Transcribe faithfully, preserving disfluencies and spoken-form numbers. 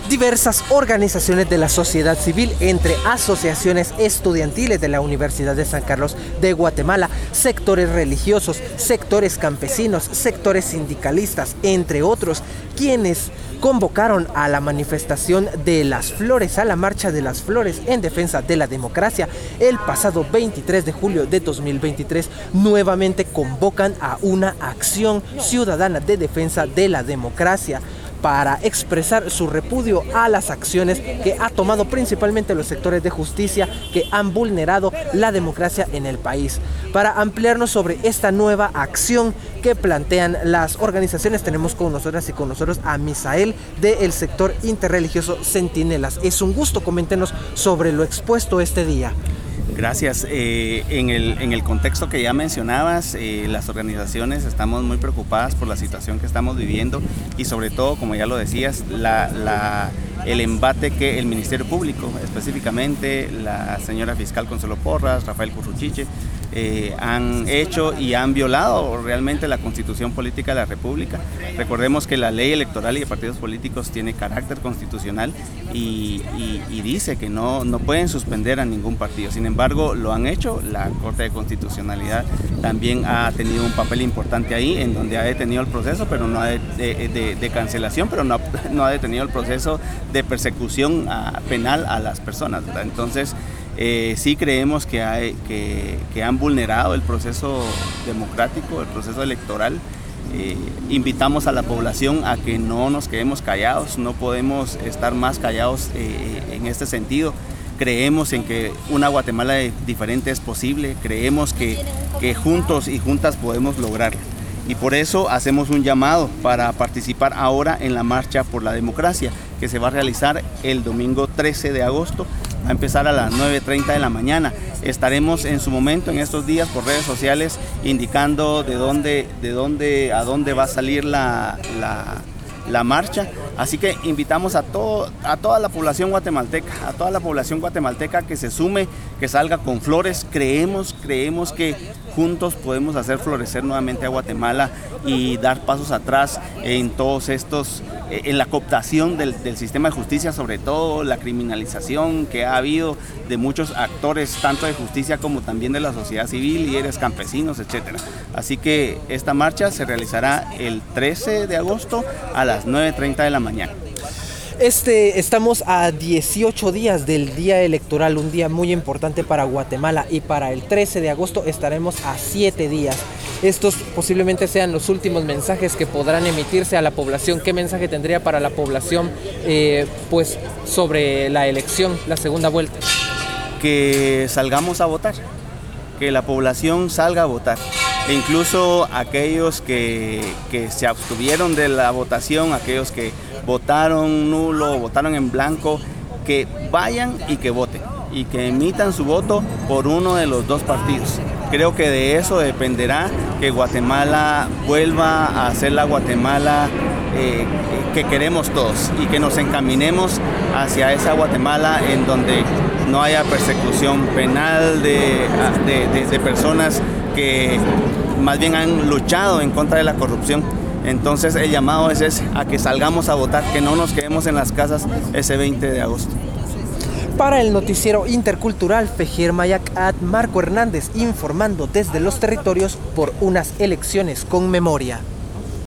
Diversas organizaciones de la sociedad civil, entre asociaciones estudiantiles de la Universidad de San Carlos de Guatemala, sectores religiosos, sectores campesinos, sectores sindicalistas, entre otros, quienes convocaron a la manifestación de las flores, a la marcha de las flores en defensa de la democracia el pasado veintitrés de julio de dos mil veintitrés, nuevamente convocan a una acción ciudadana de defensa de la democracia para expresar su repudio a las acciones que ha tomado principalmente los sectores de justicia que han vulnerado la democracia en el país. Para ampliarnos sobre esta nueva acción que plantean las organizaciones, tenemos con nosotras y con nosotros a Misael del sector interreligioso Centinelas. Es un gusto, coméntenos sobre lo expuesto este día. Gracias. Eh, en, el, en el contexto que ya mencionabas, eh, las organizaciones estamos muy preocupadas por la situación que estamos viviendo y sobre todo, como ya lo decías, la, la, el embate que el Ministerio Público, específicamente la señora fiscal Consuelo Porras, Rafael Curruchiche, eh, han hecho y han violado realmente la Constitución Política de la República. Recordemos que la ley electoral y de partidos políticos tiene carácter constitucional y, y, y dice que no, no pueden suspender a ningún partido. Sin embargo, lo han hecho. La Corte de Constitucionalidad también ha tenido un papel importante ahí, en donde ha detenido el proceso, pero no ha de, de, de, de cancelación, pero no, no ha detenido el proceso de persecución a, penal a las personas, ¿verdad? Entonces, eh, sí creemos que, hay, que, que han vulnerado el proceso democrático, el proceso electoral. Eh, invitamos a la población a que no nos quedemos callados, no podemos estar más callados eh, en este sentido. Creemos en que una Guatemala diferente es posible, creemos que, que juntos y juntas podemos lograrlo. Y por eso hacemos un llamado para participar ahora en la Marcha por la Democracia, que se va a realizar el domingo trece de agosto, va a empezar a las nueve treinta de la mañana. Estaremos en su momento, en estos días, por redes sociales, indicando de dónde, de dónde, a dónde va a salir la, la, la marcha. Así que invitamos a, todo, a toda la población guatemalteca, a toda la población guatemalteca que se sume, que salga con flores. Creemos, creemos que juntos podemos hacer florecer nuevamente a Guatemala y dar pasos atrás en todos estos, en la cooptación del, del sistema de justicia, sobre todo la criminalización que ha habido de muchos actores, tanto de justicia como también de la sociedad civil, líderes campesinos, etcétera. Así que esta marcha se realizará el trece de agosto a las nueve treinta de la mañana. Este, estamos a dieciocho días del día electoral, un día muy importante para Guatemala, y para el trece de agosto estaremos a siete días. Estos posiblemente sean los últimos mensajes que podrán emitirse a la población. ¿Qué mensaje tendría para la población eh, pues, sobre la elección, la segunda vuelta? Que salgamos a votar, que la población salga a votar. E incluso aquellos que, que se abstuvieron de la votación, aquellos que votaron nulo, votaron en blanco, que vayan y que voten y que emitan su voto por uno de los dos partidos. Creo que de eso dependerá que Guatemala vuelva a ser la Guatemala eh, que queremos todos y que nos encaminemos hacia esa Guatemala en donde no haya persecución penal de, de, de, de personas que más bien han luchado en contra de la corrupción. Entonces el llamado es ese, a que salgamos a votar, que no nos quedemos en las casas ese veinte de agosto. Para el noticiero intercultural Fejir Mayacat, Marco Hernández informando desde los territorios por unas elecciones con memoria.